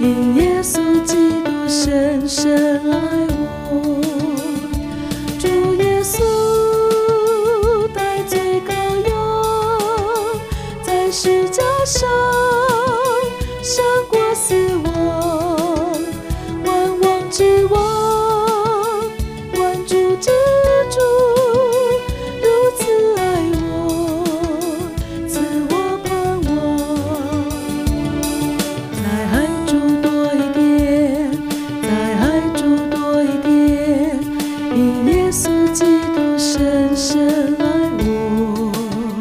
因耶稣基督深深爱我。主耶稣代罪羔羊，在十架上胜过死亡，万王之王，万主之主，如此爱我，赐我盼望。在爱主多一点，在爱主多一点，因耶稣基督深深爱我。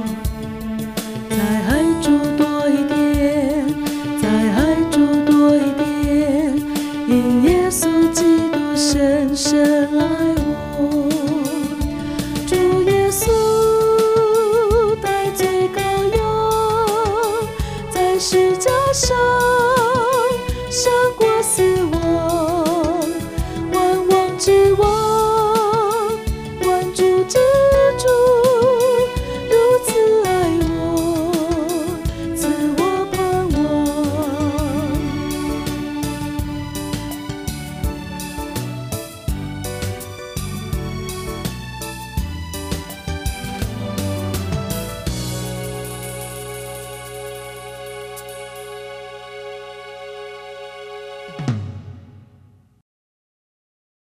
在爱主多一点，在爱主多一点，因耶稣基督深深爱我。